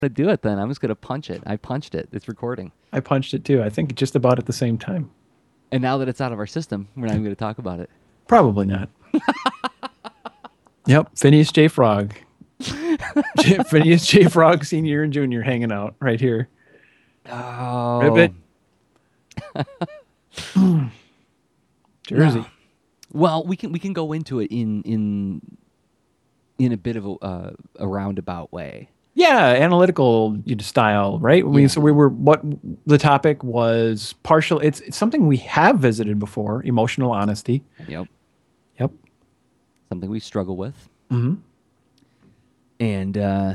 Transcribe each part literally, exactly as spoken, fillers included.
to do it then. I'm just going to punch it. I punched it. It's recording. I punched it too. I think just about at the same time. And now that it's out of our system, we're not even going to talk about it. Probably not. Yep. Phineas J. Frog. J- Phineas J. Frog Senior and Junior hanging out right here. Oh. Ribbit. Jersey. No. Well, we can we can go into it in in in a bit of a, uh, a roundabout way. Yeah, analytical style, right? We, Yeah. So we were, what the topic was partial. It's, it's something we have visited before, emotional honesty. Yep. Yep. Something we struggle with. Mm-hmm. And uh,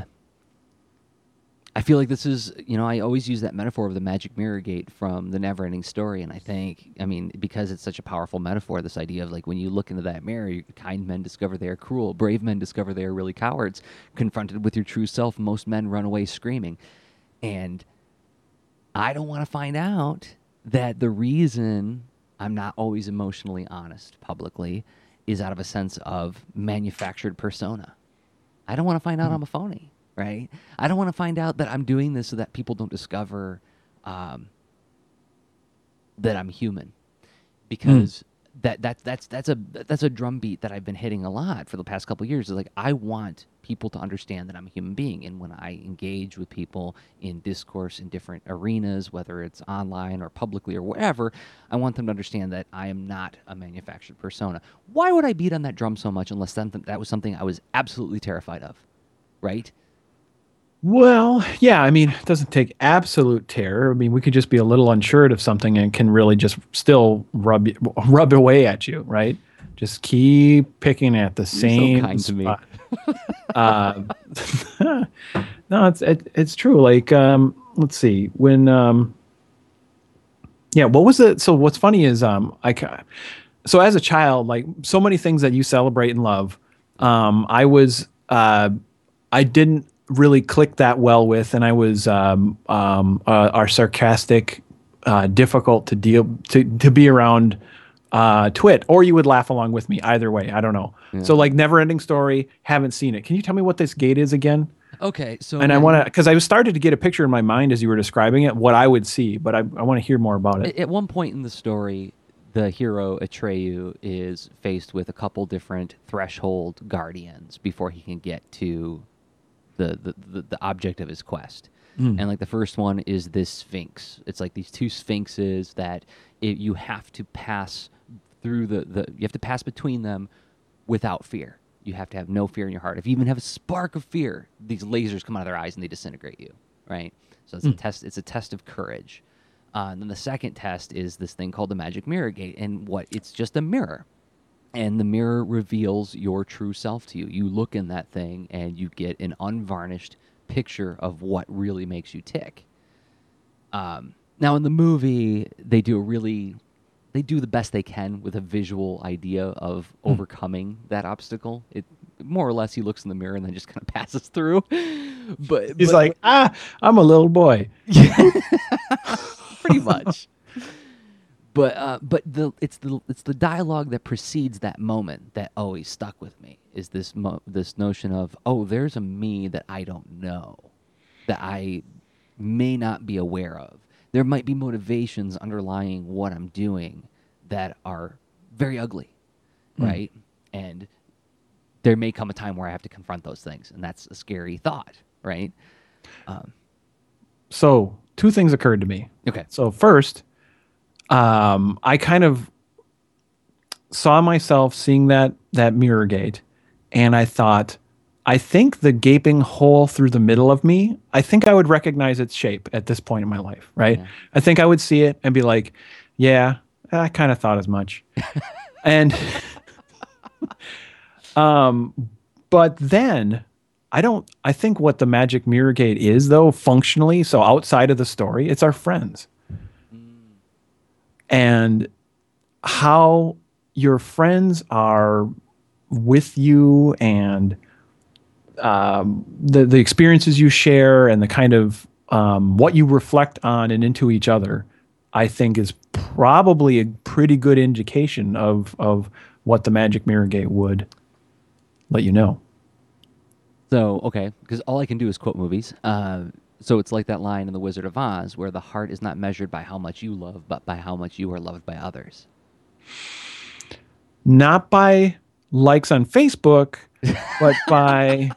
I feel like this is, you know, I always use that metaphor of the magic mirror gate from the Neverending Story. And I think, I mean, because it's such a powerful metaphor, this idea of like when you look into that mirror, you, kind men discover they are cruel. Brave men discover they are really cowards. Confronted with your true self, most men run away screaming. And I don't want to find out that the reason I'm not always emotionally honest publicly is out of a sense of manufactured persona. I don't want to find out I'm a phony. Right? I don't want to find out that I'm doing this so that people don't discover um, that I'm human, because mm. that that that's that's a that's a drumbeat that I've been hitting a lot for the past couple of years. Is like I want people to understand that I'm a human being, and when I engage with people in discourse in different arenas, whether it's online or publicly or wherever, I want them to understand that I am not a manufactured persona. Why would I beat on that drum so much unless that, that was something I was absolutely terrified of, right? Well, yeah, I mean, it doesn't take absolute terror. I mean, we could just be a little unsure of something and can really just still rub rub away at you, right? Just keep picking at the You're same so kind spot. to me. uh, no, it's it, it's true. Like, um, let's see, when, um, yeah, what was it? So what's funny is, um, I, ca- so as a child, like so many things that you celebrate and love, um, I was, uh, I didn't really click that well with, and I was um, um, uh, are sarcastic, uh, difficult to deal to to be around, uh, twit, or you would laugh along with me. Either way, I don't know. Yeah. So like Neverending Story, haven't seen it. Can you tell me what this gate is again? Okay, so And I in- want to, because I was started to get a picture in my mind as you were describing it, what I would see, but I I want to hear more about it. At at one point in the story, the hero Atreyu is faced with a couple different threshold guardians before he can get to the the, the, the object of his quest. Mm. And like the first one is this sphinx. It's like these two sphinxes that it, you have to pass through the, the you have to pass between them without fear. You have to have no fear in your heart. If you even have a spark of fear, these lasers come out of their eyes and they disintegrate you, right? So it's Mm. a test. It's a test of courage. Uh, and then the second test is this thing called the magic mirror gate, and what it's just a mirror, and the mirror reveals your true self to you. You look in that thing, and you get an unvarnished picture of what really makes you tick. Um, now, in the movie, they do a really, they do the best they can with a visual idea of Mm. overcoming that obstacle. It more or less, he looks in the mirror and then just kind of passes through. But He's but- like, ah, I'm a little boy. pretty much. But uh, but the it's the it's the dialogue that precedes that moment that always stuck with me. Is this mo- this notion of, oh, there's a me that I don't know, that I may not be aware of. There might be motivations underlying what I'm doing that are very ugly, Mm. right? And there may come a time where I have to confront those things, and that's a scary thought, right? Um, So two things occurred to me. okay. So first, um, I kind of saw myself seeing that that mirror gate, and I thought, I think the gaping hole through the middle of me, I think I would recognize its shape at this point in my life, right? Yeah. I think I would see it and be like, yeah, I kind of thought as much. and um, but then I don't, I think what the magic mirror gate is, though, functionally, so outside of the story, it's our friends. And how your friends are with you, and um, the the experiences you share, and the kind of um, what you reflect on and into each other, I think is probably a pretty good indication of of what the magic mirror gate would let you know. So, okay, because all I can do is quote movies. Uh, so it's like that line in The Wizard of Oz where the heart is not measured by how much you love, but by how much you are loved by others. Not by likes on Facebook, but by...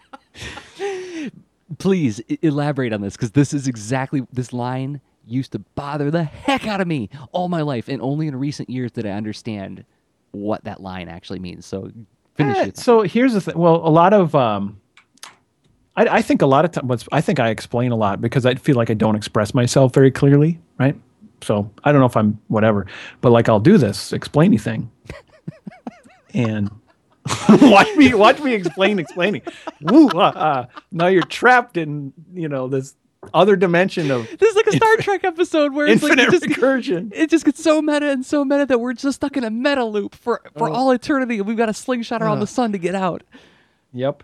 Please e- elaborate on this, because this is exactly, this line used to bother the heck out of me all my life, and only in recent years did I understand what that line actually means. So finish Eh, it. so here's the thing. Well, a lot of... Um, I, I think a lot of times, I think I explain a lot because I feel like I don't express myself very clearly, right? So I don't know if I'm whatever, but like I'll do this explainy thing, and watch me watch me explain explaining. Woo! Uh, uh, now you're trapped in you know this other dimension of This is like a Star Trek episode where it's like infinite it just, recursion. it just gets so meta and so meta that we're just stuck in a meta loop for, for Oh. all eternity, and we've got a slingshot around Uh. the sun to get out. Yep.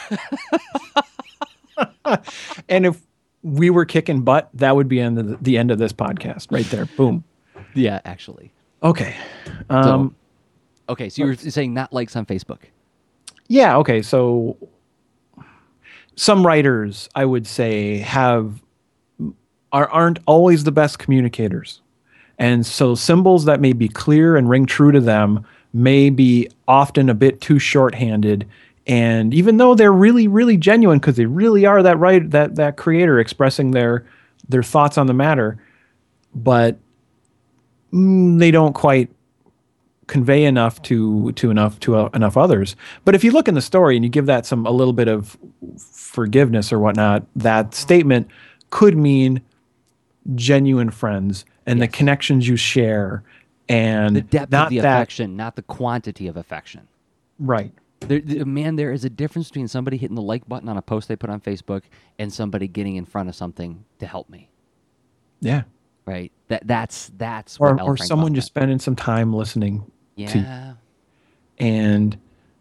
And if we were kicking butt, that would be end of the, the end of this podcast right there. Boom. Yeah, actually. Okay. Um, Okay, so you were saying not likes on Facebook. Yeah. Okay. So some writers, I would say, have are aren't always the best communicators, and so symbols that may be clear and ring true to them may be often a bit too shorthanded. And even though they're really, really genuine, because they really are that right that that creator expressing their their thoughts on the matter, but mm, they don't quite convey enough to to enough to uh, enough others. But if you look in the story and you give that some a little bit of forgiveness or whatnot, that statement could mean genuine friends and Yes. the connections you share and The depth not of the that affection, not the quantity of affection. right. There, there- man, there is a difference between somebody hitting the like button on a post they put on Facebook and somebody getting in front of something to help me. Yeah. Right? That that's that's Or what L. or Frank someone Baum just meant. spending some time listening Yeah. and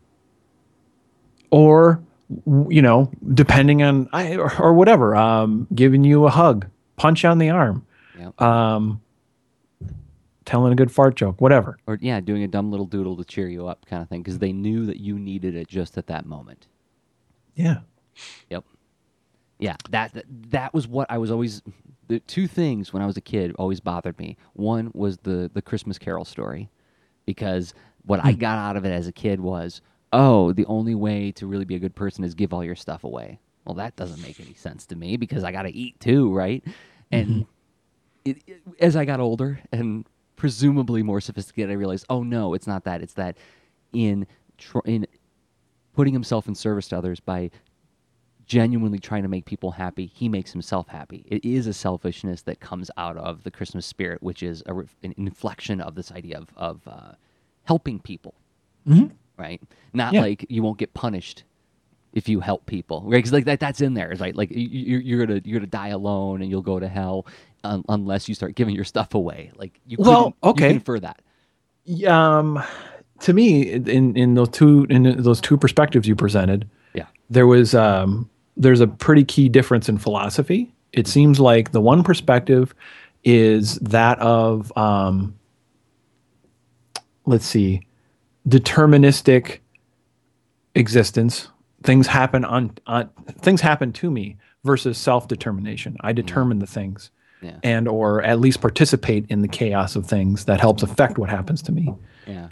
or w- you know depending on I or, or whatever um giving you a hug, punch on the arm, Yep. um telling a good fart joke, whatever. Or yeah, doing a dumb little doodle to cheer you up, kind of thing, because they knew that you needed it just at that moment. Yeah. Yep. Yeah, that, that that was what I was always. The two things when I was a kid always bothered me. One was the the Christmas Carol story, because what I got out of it as a kid was, oh, the only way to really be a good person is give all your stuff away. Well, that doesn't make any sense to me because I got to eat too, right? And it, it, as I got older and presumably more sophisticated, I realized, oh no, it's not that. It's that in tr- in putting himself in service to others by genuinely trying to make people happy, he makes himself happy. It is a selfishness that comes out of the Christmas spirit, which is a, ref- an inflection of this idea of of uh, helping people, Mhm. right? Not Yeah. like you won't get punished if you help people, right? Because like that, that's in there, right? Like you, you- you're gonna you're gonna die alone and you'll go to hell un- unless you start giving your stuff away. Like you, Well, couldn't- okay. you can infer that. Um, to me, in in those two in those two perspectives you presented, Yeah, there was um, there's a pretty key difference in philosophy. It seems like the one perspective is that of um, let's see, deterministic existence. Things happen on, on things happen to me versus self-determination. I determine the things, yeah, and or at least participate in the chaos of things that helps affect what happens to me. yeah.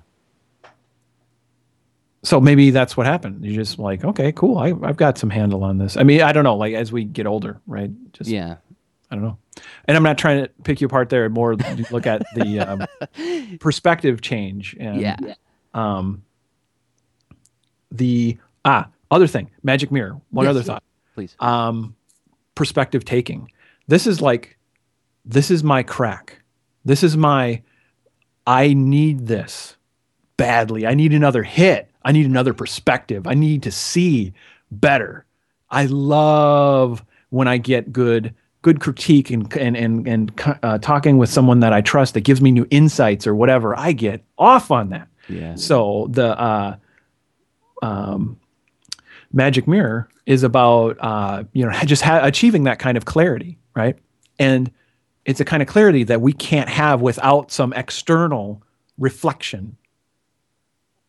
So maybe that's what happened. You're just like, okay, cool. I, I've got some handle on this. I mean, I don't know. Like as we get older, right? Just Yeah, I don't know. And I'm not trying to pick you apart there. More look at the um, perspective change. And, yeah, Um, the ah other thing, magic mirror. One Yes. other thought. please. Um, perspective taking. This is like, this is my crack. This is my. I need this badly. I need another hit. I need another perspective. I need to see better. I love when I get good good critique and and and and uh, talking with someone that I trust that gives me new insights or whatever. I get off on that. Yeah, So the uh, um, magic mirror is about uh, you know just ha- achieving that kind of clarity, right? And it's a kind of clarity that we can't have without some external reflection.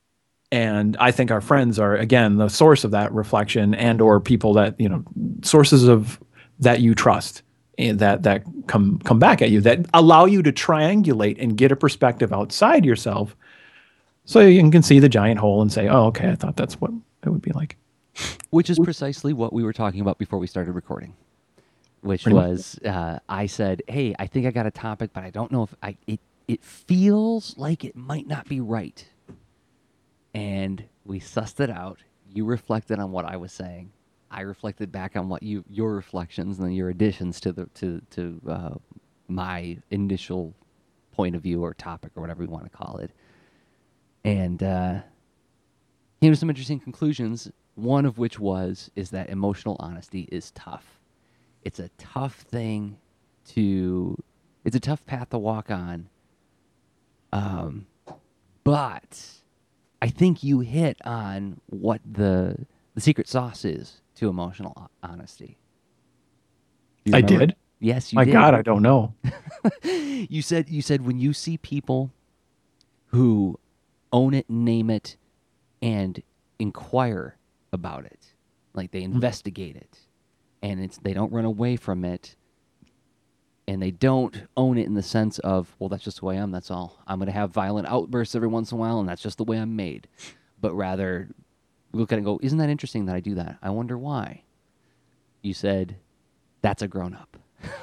And I think our friends are, again, the source of that reflection, and or people that, you know, sources of that you trust, and that that come come back at you, that allow you to triangulate and get a perspective outside yourself, so you can see the giant hole and say, oh, okay, I thought that's what it would be like. Which is precisely what we were talking about before we started recording. Which Pretty much. was, uh, I said, hey, I think I got a topic, but I don't know if I it it feels like it might not be right. And we sussed it out. You reflected on what I was saying. I reflected back on what you your reflections and then your additions to the to to uh, my initial point of view or topic or whatever you want to call it. And uh, came to some interesting conclusions. One of which was is that emotional honesty is tough. It's a tough thing to. It's a tough path to walk on. Um, but I think you hit on what the the secret sauce is to emotional ho- honesty. Do you I remember? did. Yes, you My did. God, I don't know. You said you said when you see people who own it, name it, and inquire about it, like they investigate it, and it's they don't run away from it, and they don't own it in the sense of, well, that's just the way I am, that's all. I'm going to have violent outbursts every once in a while, and that's just the way I'm made. But rather, look at it and go, isn't that interesting that I do that? I wonder why. You said, that's a grown-up.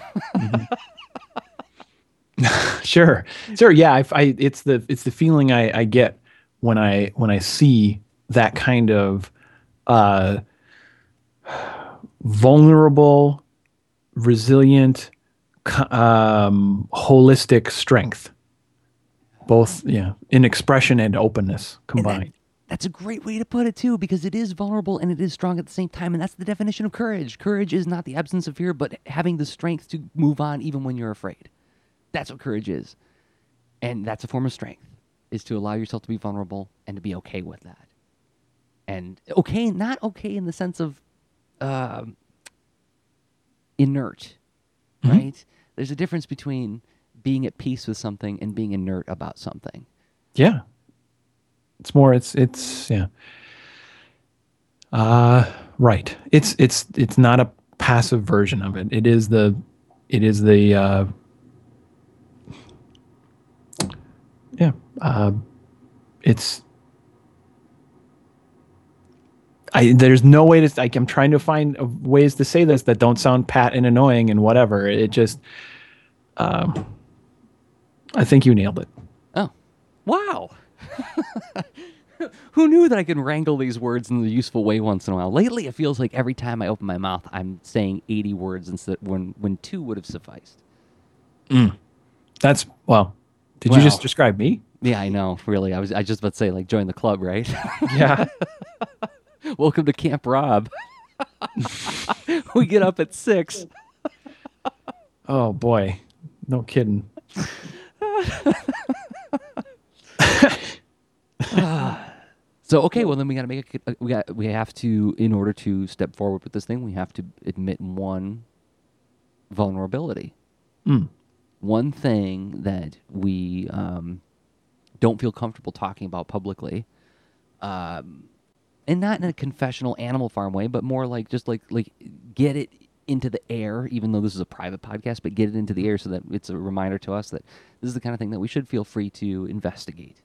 Sure, sure. Yeah, I, I, it's the it's the feeling I, I get when I when I see that kind of uh, vulnerable, resilient, co- um, holistic strength, both yeah, in expression and openness combined. That's a great way to put it, too, because it is vulnerable and it is strong at the same time, and that's the definition of courage. Courage is not the absence of fear, but having the strength to move on even when you're afraid. That's what courage is. And that's a form of strength, is to allow yourself to be vulnerable and to be okay with that. And okay, not okay in the sense of um inert, Mhm. right? There's a difference between being at peace with something and being inert about something. Yeah, it's more. It's it's yeah. Uh right. It's it's it's not a passive version of it. It is the it is the uh, yeah. Uh, it's I there's no way to like I'm trying to find uh, ways to say this that don't sound pat and annoying and whatever. It just um I think you nailed it. Oh, wow. Who knew that I could wrangle these words in a useful way once in a while? Lately, it feels like every time I open my mouth, I'm saying eighty words instead when when two would have sufficed. That's well, did Well. you just describe me? Yeah, I know. Really, I was I was just about to say like join the club, right? Yeah. Welcome to Camp Rob. We get up at six. Oh boy. No kidding. So okay, well then we got to make a, we got we have to in order to step forward with this thing, we have to admit one vulnerability. Mm. One thing that we um, don't feel comfortable talking about publicly, um, and not in a confessional Animal Farm way, but more like just like like get it into the air. Even though this is a private podcast, but get it into the air so that it's a reminder to us that this is the kind of thing that we should feel free to investigate.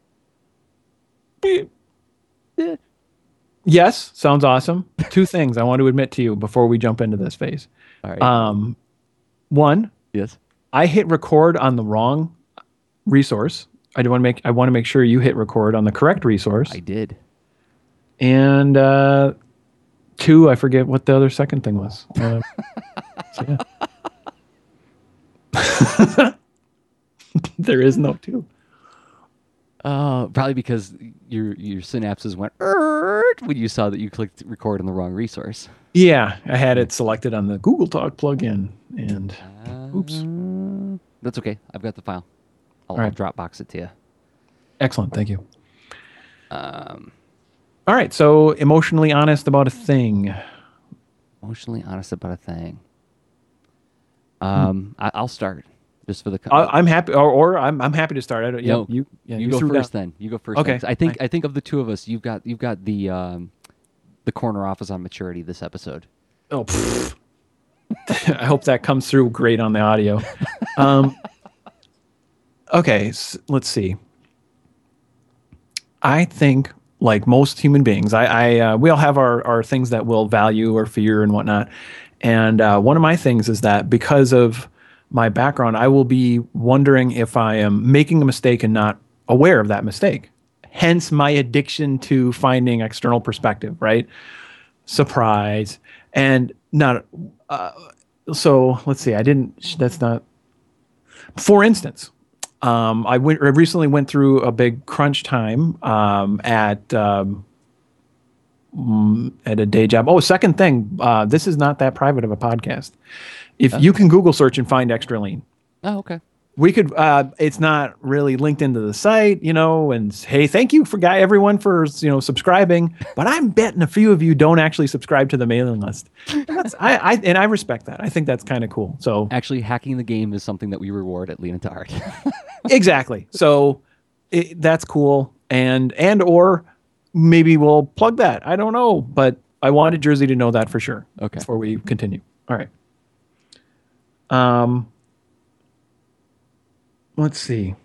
Yeah. Yes, sounds awesome. Two things I want to admit to you before we jump into this phase. All right. Um, one, yes. I hit record on the wrong resource. I do want to make I want to make sure you hit record on the correct resource. I did. And uh, two, I forget what the other second thing was. Uh, so yeah. There is no two. Uh, probably because your your synapses went "Errt" when you saw that you clicked record on the wrong resource. Yeah, I had it selected on the Google Talk plugin, and oops. Uh, that's okay. I've got the file. I'll, All right. I'll Dropbox it to you. Excellent, thank you. Um, All right, so emotionally honest about a thing. emotionally honest about a thing. Um, I, I'll start. just for the. I, I'm happy, or, or I'm I'm happy to start. I don't. Yeah, No, you. Yeah, you go threw first. down. Then you go first. Okay. then, 'cause I think I- I think of the two of us, you've got you've got the um, the corner office on maturity this episode. Oh, pfft. I hope that comes through great on the audio. Um, okay, s- let's see. I think, like most human beings, I, I uh, we all have our, our things that we'll value or fear and whatnot. And uh, one of my things is that because of my background, I will be wondering if I am making a mistake and not aware of that mistake. Hence my addiction to finding external perspective, right? Surprise. And not, uh, so let's see, I didn't, that's not, for instance, um, I went, I recently went through a big crunch time um, at um, mm, at a day job. Oh, second thing, uh, this is not that private of a podcast. If Oh. you can Google search and find Extra Lean, Oh, okay. we could. Uh, it's not really linked into the site, you know. And hey, thank you for guy everyone for you know subscribing. But I'm betting a few of you don't actually subscribe to the mailing list. And that's I, I and I respect that. I think that's kind of cool. So Actually, hacking the game is something that we reward at Lean Into Art. exactly. So it, that's cool. And and or maybe we'll plug that. I don't know, but I wanted Jersey to know that for sure. Okay. Before we continue. All right. Um. Let's see.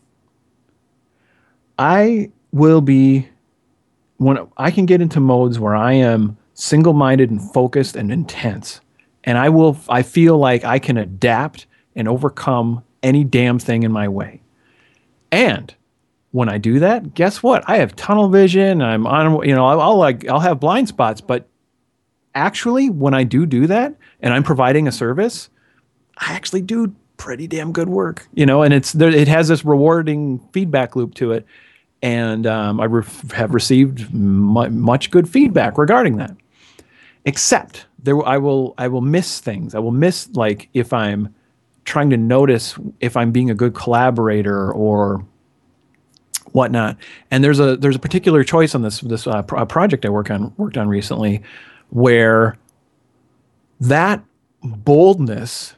I will be when I can get into modes where I am single-minded and focused and intense, and I will. I feel like I can adapt and overcome any damn thing in my way. And when I do that, guess what? I have tunnel vision. I'm on. You know, I'll, I'll like I'll have blind spots, but actually, when I do do that, and I'm providing a service, I actually do pretty damn good work, you know, and it's there, it has this rewarding feedback loop to it. And um, I re- have received mu- much good feedback regarding that, except there, I will, I will miss things. I will miss, like, if I'm trying to notice if I'm being a good collaborator or whatnot. And there's a, there's a particular choice on this, this uh, pro- project I work on, worked on recently where that boldness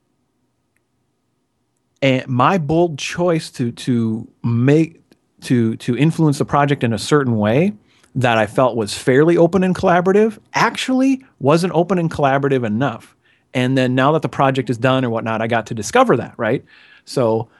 and my bold choice to to make to to influence the project in a certain way that I felt was fairly open and collaborative actually wasn't open and collaborative enough. And then now that the project is done or whatnot, I got to discover that, right? So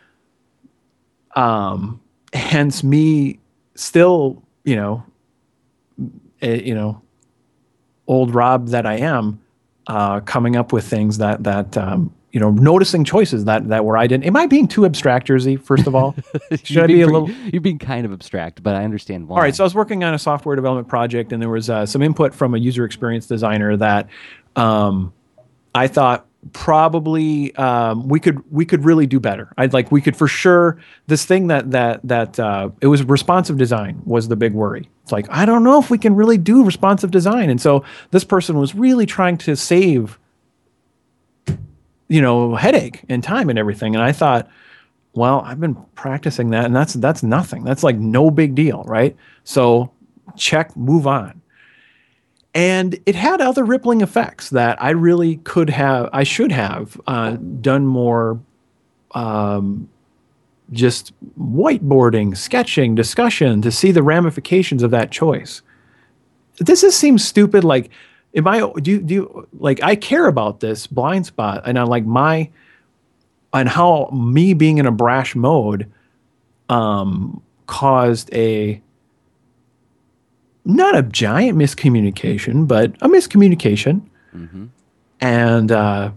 um hence me still, you know, eh, you know, old Rob that I am, uh, coming up with things that that um, you know, noticing choices that that were I didn't. Am I being too abstract, Jersey? First of all, should You're I be being a pretty- little? You're being kind of abstract, but I understand why. All right, so I was working on a software development project, and there was uh, some input from a user experience designer that um, I thought probably um, we could we could really do better. I'd like we could for sure. This thing that that that uh, it was responsive design was the big worry. It's like I don't know if we can really do responsive design, and so this person was really trying to save, you know, headache and time and everything. And I thought, well, I've been practicing that, and that's that's nothing. That's like no big deal, right? So check, move on. And it had other rippling effects that I really could have, I should have uh, done more um, just whiteboarding, sketching, discussion to see the ramifications of that choice. This just seems stupid. Like, am I, do you, do you, like, I care about this blind spot and I like my, and how me being in a brash mode um, caused a, not a giant miscommunication, but a miscommunication. Mm-hmm. And uh,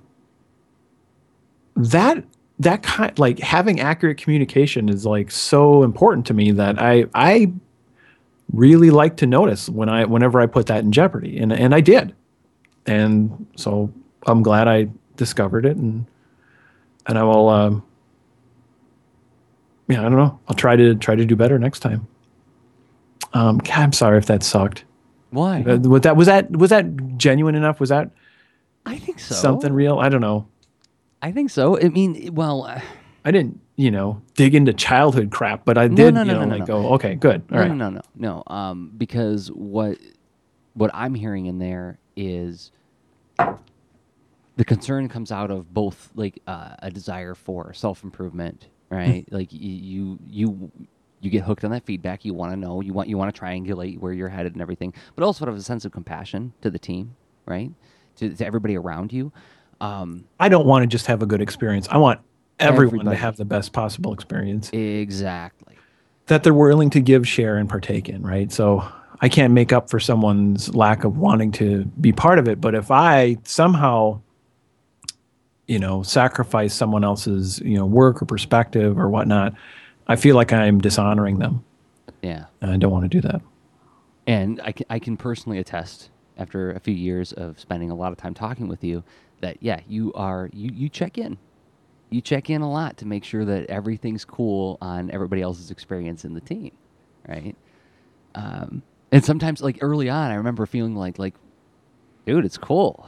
that that kind like having accurate communication is like so important to me that I I really like to notice when I whenever I put that in jeopardy, and and I did, and so I'm glad I discovered it, and and I will um, yeah I don't know I'll try to try to do better next time. Um, God, I'm sorry if that sucked. Why? Uh, was that was that was that genuine enough? Was that I think so. something real? I don't know. I think so. I mean, well, uh, I didn't, you know, dig into childhood crap, but I No, did, no, you no, know, no, no, like no. go, okay, good, all no, right. no, no, no, no. Um, because what what I'm hearing in there is the concern comes out of both like uh, a desire for self-improvement, right? Like y- you you you get hooked on that feedback. You want to know, you want you want to triangulate where you're headed and everything, but also have a sense of compassion to the team, right? To, to everybody around you. Um, I don't want to just have a good experience. I want everyone Everybody. to have the best possible experience exactly. that they're willing to give, share, and partake in, right? So I can't make up for someone's lack of wanting to be part of it, but if I somehow, you know, sacrifice someone else's, you know, work or perspective or whatnot, I feel like I'm dishonoring them. Yeah. And I don't want to do that. And I can, I can personally attest, after a few years of spending a lot of time talking with you, that yeah, you are you you check in, you check in a lot to make sure that everything's cool on everybody else's experience in the team, right? Um, and sometimes, like early on, I remember feeling like like, dude, it's cool,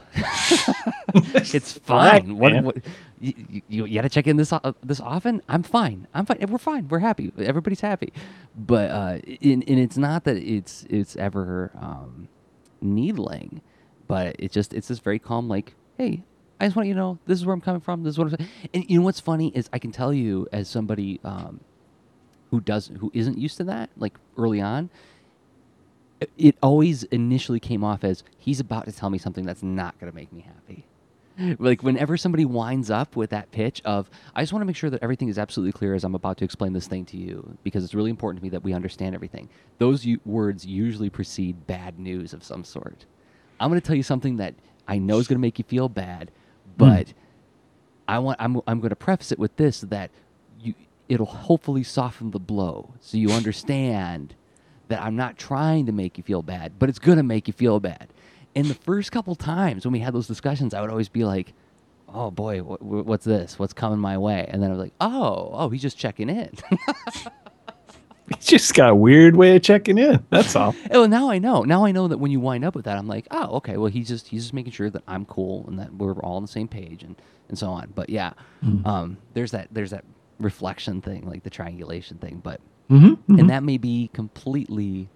it's fine. Right, what man. what you, you, you got to check in this o- this often? I'm fine. I'm fine. We're fine. We're happy. Everybody's happy. But uh, in, and it's not that it's it's ever um, needling, but it just it's this very calm, like, hey, I just want you to know this is where I'm coming from. This is what I'm saying. And you know what's funny is I can tell you, as somebody um, who does who isn't used to that, like early on, it- it always initially came off as he's about to tell me something that's not going to make me happy. Like whenever somebody winds up with that pitch of, I just want to make sure that everything is absolutely clear as I'm about to explain this thing to you, because it's really important to me that we understand everything. Those u- words usually precede bad news of some sort. I'm going to tell you something that I know is going to make you feel bad, but I want I'm I'm going to preface it with this, that you it'll hopefully soften the blow so you understand that I'm not trying to make you feel bad, but it's going to make you feel bad. And the first couple times when we had those discussions, I would always be like, oh boy, what, what's this? What's coming my way? And then I was like, oh, oh, he's just checking in. He's just got a weird way of checking in. That's all. Well, now I know. Now I know that when you wind up with that, I'm like, oh, okay. Well, he's just he's just making sure that I'm cool and that we're all on the same page and, and so on. But yeah, Mm-hmm. um, there's that there's that reflection thing, like the triangulation thing. But Mm-hmm, mm-hmm. and that may be completely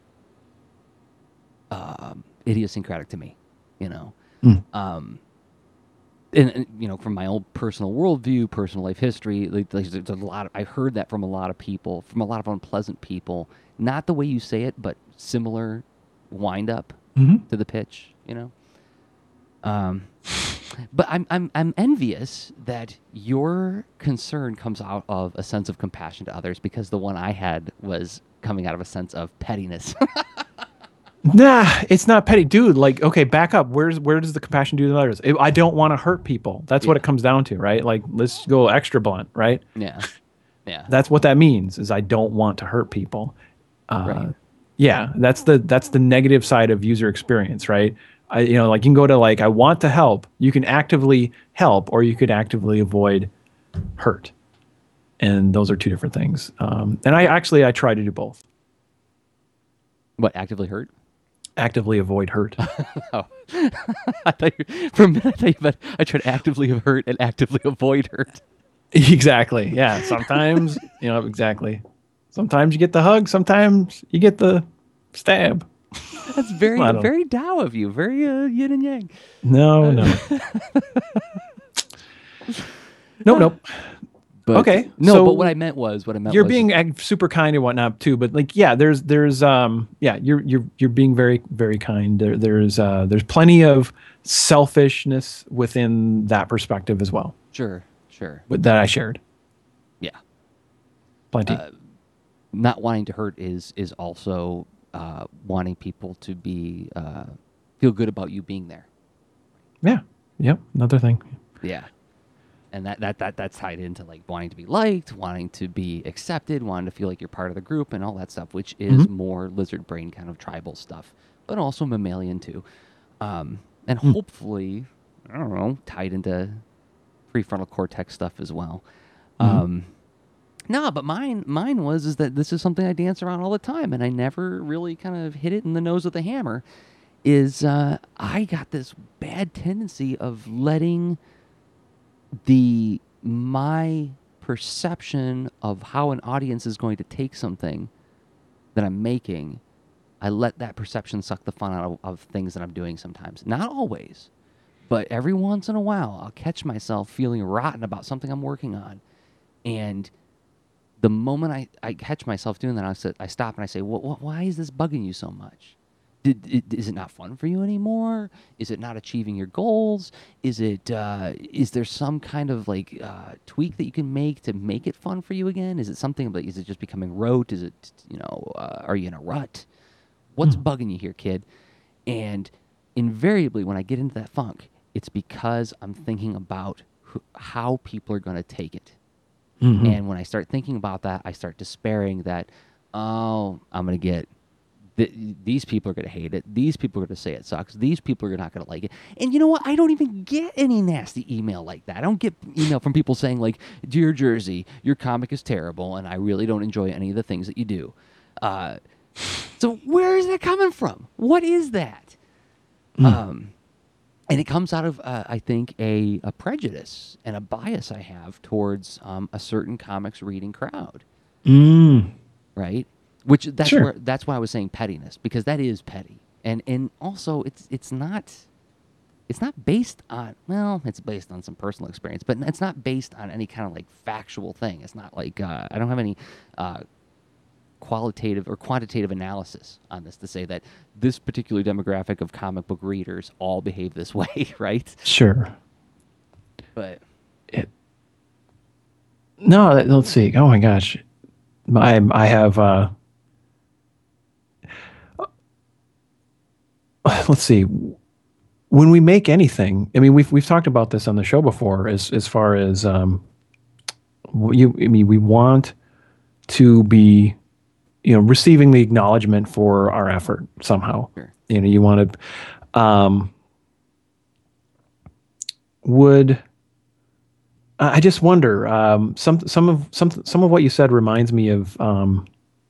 um, idiosyncratic to me, you know. Mm. Um, and, and you know, from my own personal worldview, personal life history, like, there's, there's a lot of, I heard that from a lot of people, from a lot of unpleasant people. Not the way you say it, but similar wind up Mm-hmm. to the pitch, you know. Um, but I'm I'm I'm envious that your concern comes out of a sense of compassion to others, because the one I had was coming out of a sense of pettiness. Nah, it's not petty, dude. Like, okay, back up. Where's where does the compassion do to others? If I don't want to hurt people. That's what Yeah. it comes down to, right? Like, let's go extra blunt, right? yeah, yeah, That's what that means. Is I don't want to hurt people. Uh, right. Yeah, that's the that's the negative side of user experience, right? I you know like you can go to like I want to help. You can actively help, or you could actively avoid hurt, and those are two different things. Um, and I actually I try to do both. What, actively hurt? Actively avoid hurt. Oh, I thought you, for a minute I thought you meant I try to actively hurt and actively avoid hurt. Exactly. Yeah. Sometimes, you know, exactly. Sometimes you get the hug. Sometimes you get the stab. That's very I don't- very Tao of you. Very uh, yin and yang. No, no. nope, nope. But, Okay, No, so but what I meant was what I meant. You're was being ag- super kind and whatnot too, but like, yeah, there's, there's, um, yeah, you're, you're, you're being very, very kind. There, there's, uh, there's plenty of selfishness within that perspective as well, sure, sure, with, that I shared. yeah. Plenty. Uh, not wanting to hurt is is also uh, wanting people to be uh, feel good about you being there. yeah. Yep. Another thing. Yeah, and that, that that that's tied into like wanting to be liked, wanting to be accepted, wanting to feel like you're part of the group, and all that stuff, which is Mhm. more lizard brain kind of tribal stuff, but also mammalian too, um, and Hmm. hopefully, I don't know, tied into prefrontal cortex stuff as well. Mhm. Um, no, but mine mine was is that this is something I dance around all the time, and I never really kind of hit it in the nose with a hammer. Is uh, I got this bad tendency of letting the my perception of how an audience is going to take something that I'm making, I let that perception suck the fun out of, of things that I'm doing sometimes. Not always, But every once in a while, I'll catch myself feeling rotten about something I'm working on. And the moment I, I catch myself doing that, I, sit, I stop and I say, well, why is this bugging you so much? Did, it, is it not fun for you anymore? Is it not achieving your goals? Is it? Uh, is there some kind of like uh, tweak that you can make to make it fun for you again? Is it something like, is it just becoming rote? Is it, you know, uh, are you in a rut? What's mm. bugging you here, kid? And invariably when I get into that funk, it's because I'm thinking about who, how people are going to take it. Mm-hmm. And when I start thinking about that, I start despairing that, oh, I'm going to get, th- these people are going to hate it. These people are going to say it sucks. These people are not going to like it. And you know what? I don't even get any nasty email like that. I don't get email from people saying like, dear Jersey, your comic is terrible and I really don't enjoy any of the things that you do. Uh, so where is that coming from? What is that? Mm. Um, and it comes out of, uh, I think, a, a prejudice and a bias I have towards um, a certain comics reading crowd. Mm. Right? Which that's sure. where that's why I was saying pettiness, because that is petty. And and also it's it's not it's not based on, well, it's based on some personal experience, but it's not based on any kind of like factual thing. It's not like uh, I don't have any uh, qualitative or quantitative analysis on this to say that this particular demographic of comic book readers all behave this way, right? Sure. But it, no, let's see. Oh my gosh, I I have. Uh, let's see. When we make anything, I mean, we've we've talked about this on the show before. As as far as um, you, I mean, we want to be, you know, receiving the acknowledgement for our effort somehow. Sure. You know, you want to, um, would, I just wonder, um, some, some of, some, some of what you said reminds me of, um,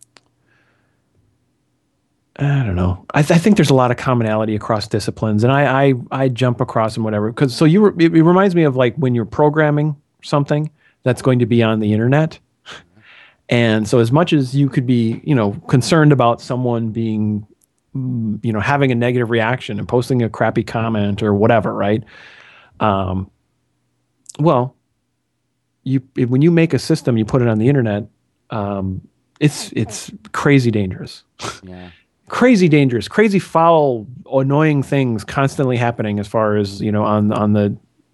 I don't know. I, th- I think there's a lot of commonality across disciplines, and I, I, I jump across them, whatever. Cause so you, re- it, it reminds me of like when you're programming something that's going to be on the internet. And so as much as you could be, you know, concerned about someone being, you know, having a negative reaction and posting a crappy comment or whatever, right? Um, well, you when you make a system, you put it on the internet, um, it's it's crazy dangerous. Yeah. Crazy dangerous, crazy foul, annoying things constantly happening as far as, you know, on on the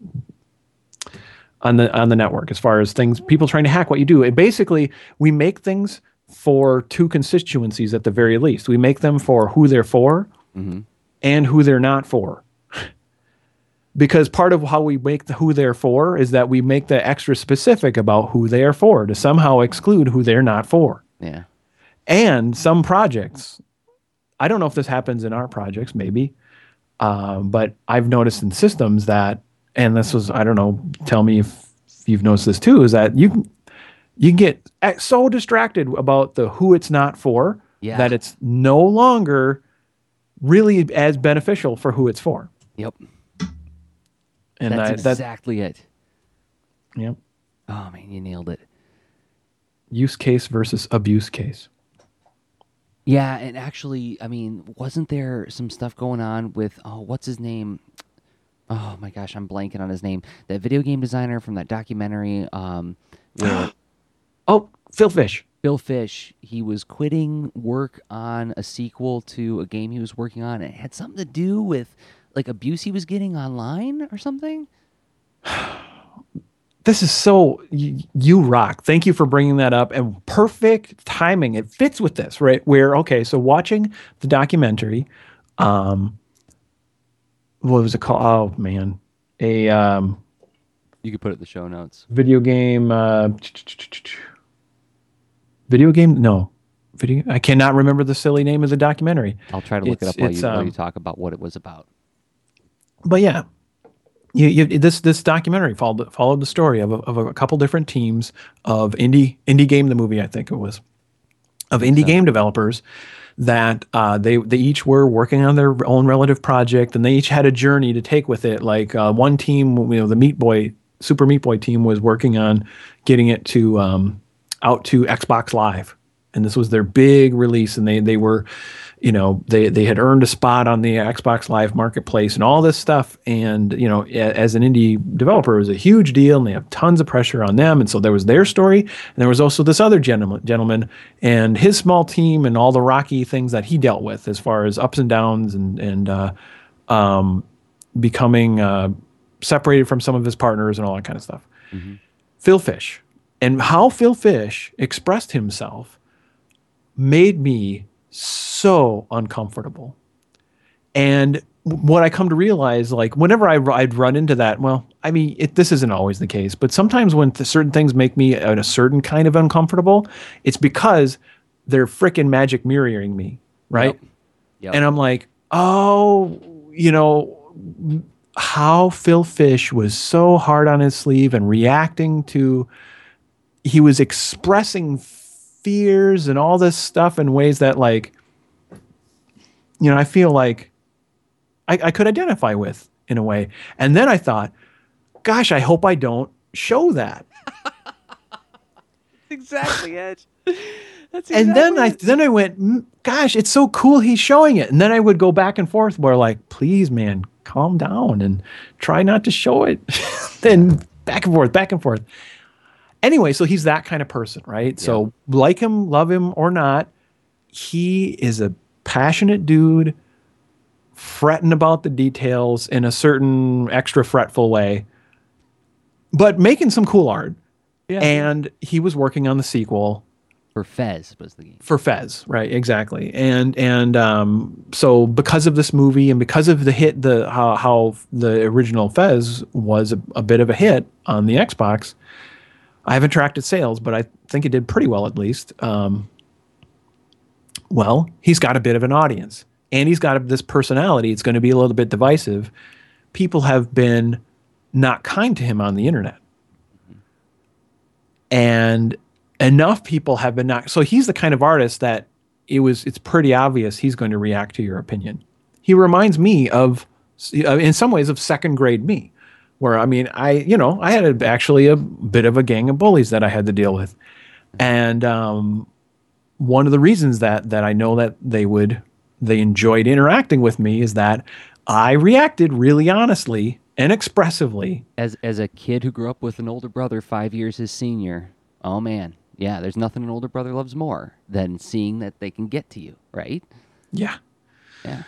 on the on the network, as far as things, people trying to hack what you do. It basically, we make things for two constituencies at the very least. We make them for who they're for mm-hmm. and who they're not for. Because part of how we make the who they're for is that we make the extra specific about who they are for to somehow exclude who they're not for. Yeah. And some projects, I don't know if this happens in our projects, maybe, um, but I've noticed in systems that, and this was, I don't know, tell me if you've noticed this too, is that you can, you can get so distracted about the who it's not for yeah. that it's no longer really as beneficial for who it's for. Yep. And that's I, exactly that, it. Yep. Oh man, you nailed it. Use case versus abuse case. Yeah, and actually, I mean, wasn't there some stuff going on with, oh, what's his name? Oh my gosh, I'm blanking on his name. That video game designer from that documentary. Um, where oh, Phil Fish. Phil Fish. He was quitting work on a sequel to a game he was working on. And it had something to do with like abuse he was getting online or something. This is so, you, you rock. Thank you for bringing that up. And perfect timing. It fits with this, right? Where, okay, so watching the documentary, um, what was it called? Oh, man. A, um, you could put it in the show notes. Video game, uh, video game? No. Video. I cannot remember the silly name of the documentary. I'll try to look it's, it up while you, um, while you talk about what it was about. But yeah. You, you, this this documentary followed followed the story of a, of a couple different teams of indie indie game the movie I think it was of indie so. game developers that uh, they they each were working on their own relative project, and they each had a journey to take with it. Like uh, one team, you know, the Meat Boy Super Meat Boy team was working on getting it to um, out to Xbox Live, and this was their big release, and they they were, you know, they they had earned a spot on the Xbox Live Marketplace and all this stuff. And you know, a- as an indie developer, it was a huge deal, and they have tons of pressure on them. And so there was their story, and there was also this other gentleman, gentleman and his small team, and all the rocky things that he dealt with as far as ups and downs, and and uh, um, becoming uh, separated from some of his partners and all that kind of stuff. Mm-hmm. Phil Fish, and how Phil Fish expressed himself made me so uncomfortable. And what I come to realize, like whenever I, I'd run into that, well, I mean, it, this isn't always the case, but sometimes when th- certain things make me at a certain kind of uncomfortable, it's because they're freaking magic mirroring me, right? Yep. Yep. And I'm like, oh, you know, how Phil Fish was so hard on his sleeve and reacting to, he was expressing fears and all this stuff in ways that, like, you know, I feel like I, I could identify with in a way. And then I thought, gosh, I hope I don't show that. Exactly, Edge. That's exactly and then it. I then I went, gosh, it's so cool he's showing it. And then I would go back and forth where, like, please, man, calm down and try not to show it. Then back and forth, back and forth. Anyway, so he's that kind of person, right? Yeah. So like him, love him or not, he is a passionate dude, fretting about the details in a certain extra fretful way, but making some cool art. Yeah. And he was working on the sequel. For Fez was the game. For Fez, right, exactly. And and um, so because of this movie and because of the hit, the how, how the original Fez was a, a bit of a hit on the Xbox, I haven't tracked its sales, but I think it did pretty well at least. Um, well, he's got a bit of an audience, and he's got this personality. It's going to be a little bit divisive. People have been not kind to him on the internet. Mm-hmm. And enough people have been not. So he's the kind of artist that it was, it's pretty obvious he's going to react to your opinion. He reminds me of, in some ways, of second grade me. Where, I mean, I, you know, I had a, actually a bit of a gang of bullies that I had to deal with. And um, one of the reasons that that I know that they would, they enjoyed interacting with me is that I reacted really honestly and expressively. As as a kid who grew up with an older brother five years his senior, oh man, yeah, there's nothing an older brother loves more than seeing that they can get to you, right? Yeah. Yeah.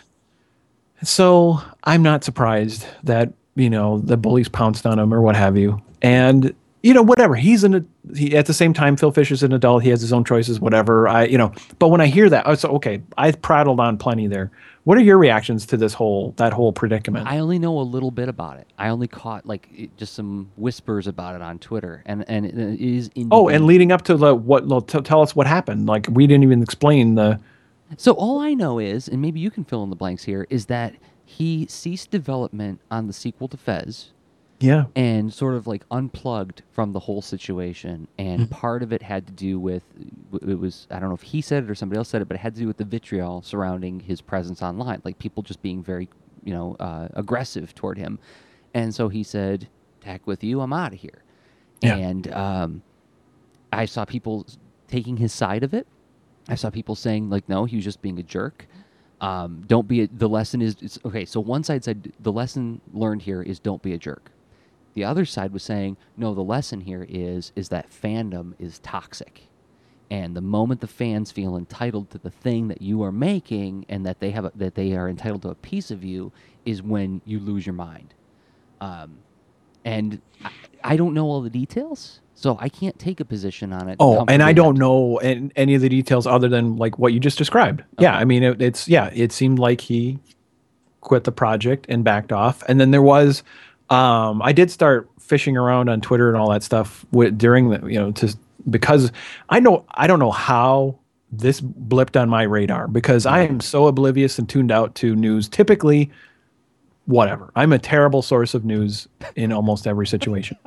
So I'm not surprised that, you know, the bullies pounced on him or what have you. And, you know, whatever. He's an, he, at the same time, Phil Fish is an adult. He has his own choices, whatever. I, you know, but when I hear that, I was okay, I prattled on plenty there. What are your reactions to this whole, that whole predicament? I only know a little bit about it. I only caught like it, just some whispers about it on Twitter. And, and it is. Oh, and leading up to the, what, t- tell us what happened. Like, we didn't even explain the. So all I know is, and maybe you can fill in the blanks here, is that he ceased development on the sequel to Fez. Yeah. And sort of like unplugged from the whole situation. And Mm-hmm. part of it had to do with, it was, I don't know if he said it or somebody else said it, but it had to do with the vitriol surrounding his presence online. Like people just being very, you know, uh, aggressive toward him. And so he said, heck with you, I'm out of here. Yeah. And um, I saw people taking his side of it. I saw people saying, like, no, he was just being a jerk. Um, don't be a, the lesson is, it's, okay, so one side said the lesson learned here is don't be a jerk. The other side was saying, no, the lesson here is is that fandom is toxic. And the moment the fans feel entitled to the thing that you are making and that they have a, that they are entitled to a piece of you is when you lose your mind. Um, and I, I don't know all the details, so I can't take a position on it. Oh, and I don't know an- any of the details other than like what you just described. Okay. Yeah, I mean, it, it's, yeah, it seemed like he quit the project and backed off. And then there was, um, I did start fishing around on Twitter and all that stuff with, during the, you know, to, because I know, I don't know how this blipped on my radar because I am so oblivious and tuned out to news. Typically, whatever. I'm a terrible source of news in almost every situation.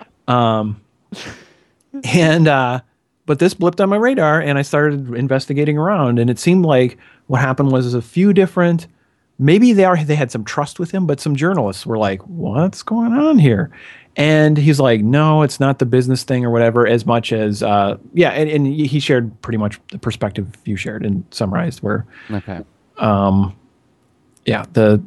Um, and, uh, but this blipped on my radar and I started investigating around and it seemed like what happened was a few different, maybe they are, they had some trust with him, but some journalists were like, what's going on here? And he's like, no, it's not the business thing or whatever, as much as, uh, yeah. And, and he shared pretty much the perspective you shared and summarized where, Okay. yeah, the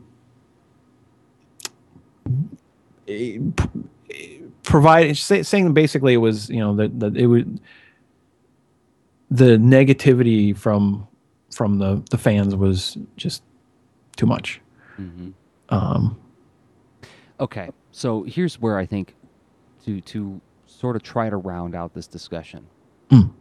provide say, saying basically it was, you know, that that it would, the negativity from from the the fans was just too much. Mm-hmm. Um, Okay, so here's where I think to to sort of try to round out this discussion, mm,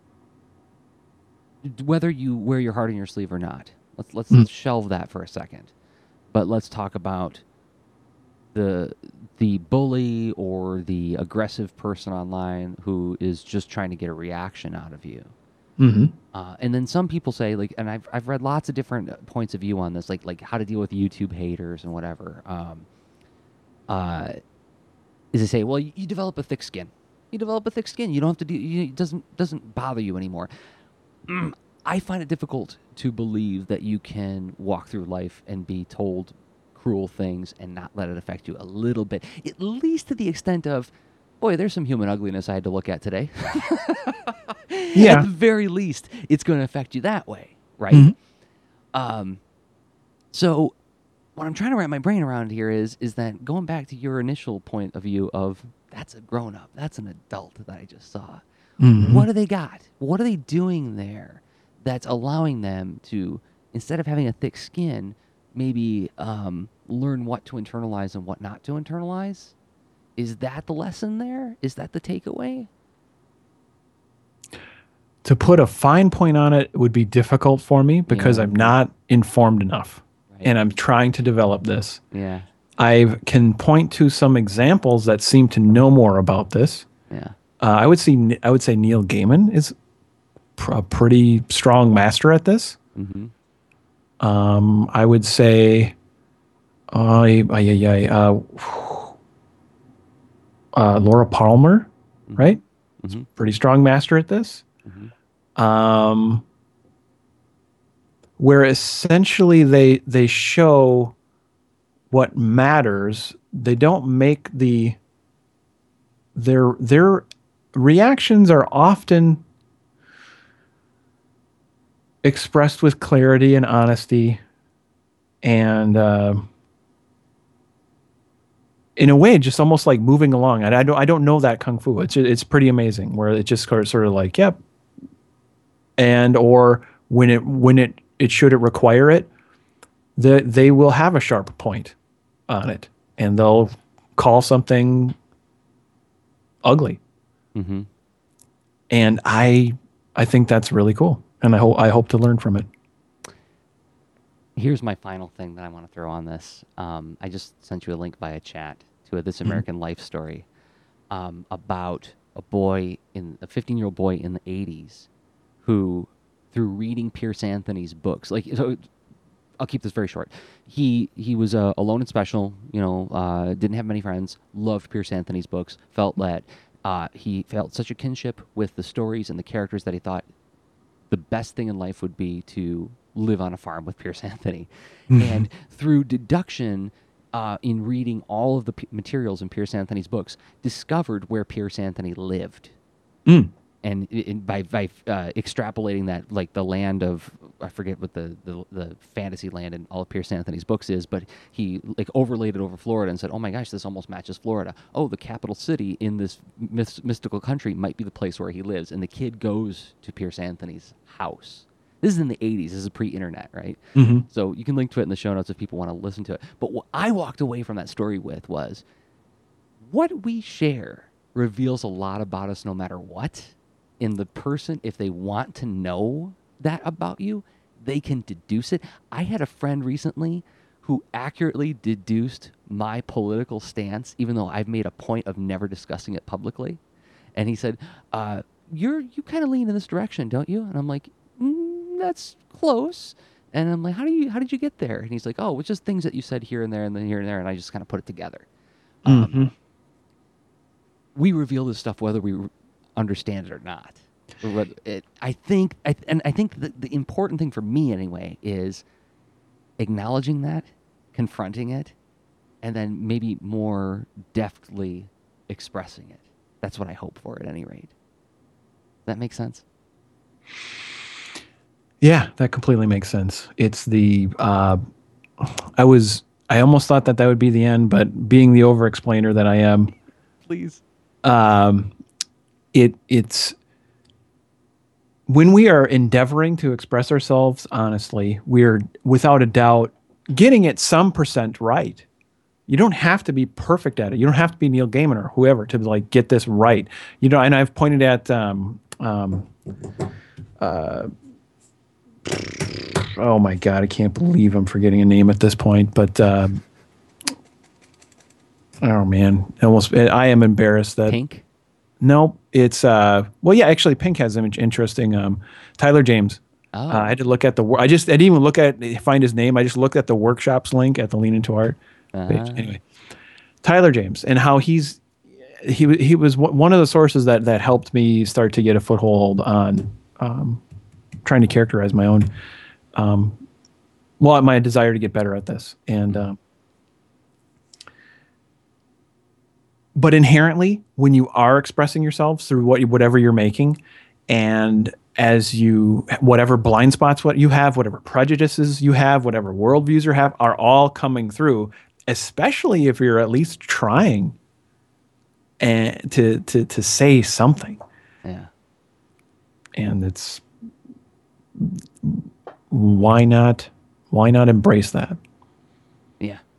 D- whether you wear your heart on your sleeve or not. Let's let's mm, shelve that for a second, but let's talk about the the bully or the aggressive person online who is just trying to get a reaction out of you. mm-hmm, Uh, and then some people say, like, and I've I've read lots of different uh, points of view on this, like like how to deal with YouTube haters and whatever. Um, uh, is they say, well, you, you develop a thick skin. You develop a thick skin. You don't have to do. You, it doesn't doesn't bother you anymore. Mm, I find it difficult to believe that you can walk through life and be told cruel things and not let it affect you a little bit, at least to the extent of, boy, there's some human ugliness I had to look at today. At yeah, the very least, it's going to affect you that way, right? mm-hmm, Um, so what I'm trying to wrap my brain around here is is that going back to your initial point of view of that's a grown up, that's an adult that I just saw. mm-hmm. What do they got? What are they doing there that's allowing them to, instead of having a thick skin, maybe um, learn what to internalize and what not to internalize? Is that the lesson there? Is that the takeaway? To put a fine point on it would be difficult for me because Yeah. I'm not informed enough, Right. and I'm trying to develop this. Yeah. I can point to some examples that seem to know more about this. Yeah. Uh, I would see. I would say Neil Gaiman is pr- a pretty strong master at this. Mm-hmm. Um, I would say, uh, yeah, yeah, yeah, uh, uh, Laura Palmer, Mm-hmm. right? Mm-hmm. Pretty strong master at this. Mm-hmm. Um, where essentially they they show what matters. They don't make the their their reactions are often expressed with clarity and honesty, and uh, in a way, just almost like moving along. And I don't I don't know that kung fu. It's it's pretty amazing where it just sort of, sort of like, yep, and or when it when it it should it require it, the they will have a sharp point on it, and they'll call something ugly. Mm-hmm. And I I think that's really cool, and I hope I hope to learn from it. Here's my final thing that I want to throw on this. Um, I just sent you a link via chat to a This American Life story um, about a boy in a fifteen year old boy in the eighties who, through reading Pierce Anthony's books, like so, I'll keep this very short. He he was uh, alone and special. You know, uh, didn't have many friends. Loved Pierce Anthony's books. Felt that uh, he felt such a kinship with the stories and the characters that he thought the best thing in life would be to live on a farm with Pierce Anthony. And through deduction, uh, in reading all of the p- materials in Pierce Anthony's books, discovered where Pierce Anthony lived. Mm. And i- in, by, by uh, extrapolating that, like the land of, I forget what the, the, the fantasy land in all of Pierce Anthony's books is, but he like overlaid it over Florida and said, oh my gosh, this almost matches Florida. Oh, the capital city in this myth- mystical country might be the place where he lives. And the kid goes to Pierce Anthony's house. This is in the eighties. This is pre-internet, right? Mm-hmm. So you can link to it in the show notes if people want to listen to it. But what I walked away from that story with was what we share reveals a lot about us no matter what. In the person, if they want to know that about you, they can deduce it. I had a friend recently who accurately deduced my political stance, even though I've made a point of never discussing it publicly. And he said, uh, you're, you kind of lean in this direction, don't you? And I'm like, mm, that's close. And I'm like, how do you, how did you get there? And he's like, oh, it's just things that you said here and there and then here and there. And I just kind of put it together. Mm-hmm. Um, we reveal this stuff whether we understand it or not. Or whether it, I think, I, and I think the, the important thing for me anyway is acknowledging that, confronting it, and then maybe more deftly expressing it. That's what I hope for at any rate. Does that make sense? Yeah, that completely makes sense. It's the uh, I was I almost thought that that would be the end, but being the over explainer that I am, Please. um, it it's when we are endeavoring to express ourselves honestly, we're without a doubt getting it some percent right. You don't have to be perfect at it. You don't have to be Neil Gaiman or whoever to like get this right. You know, and I've pointed at um, um, uh, oh my God, I can't believe I'm forgetting a name at this point. But uh, oh man, almost I am embarrassed that Pink? no, it's uh, well, yeah, actually, Pink has an interesting um, Tyler James. Oh. Uh, I had to look at the. wor- I just I didn't even look at find his name. I just looked at the workshops link at the Lean Into Art page. Uh-huh. Anyway, Tyler James and how he's he wa- he was one of the sources that that helped me start to get a foothold on um, trying to characterize my own um, well my desire to get better at this and um, but inherently when you are expressing yourselves through what you, whatever you're making and as you whatever blind spots what you have whatever prejudices you have whatever worldviews you have are all coming through especially if you're at least trying and to to to say something. Yeah. And it's why not why not embrace that? Yeah.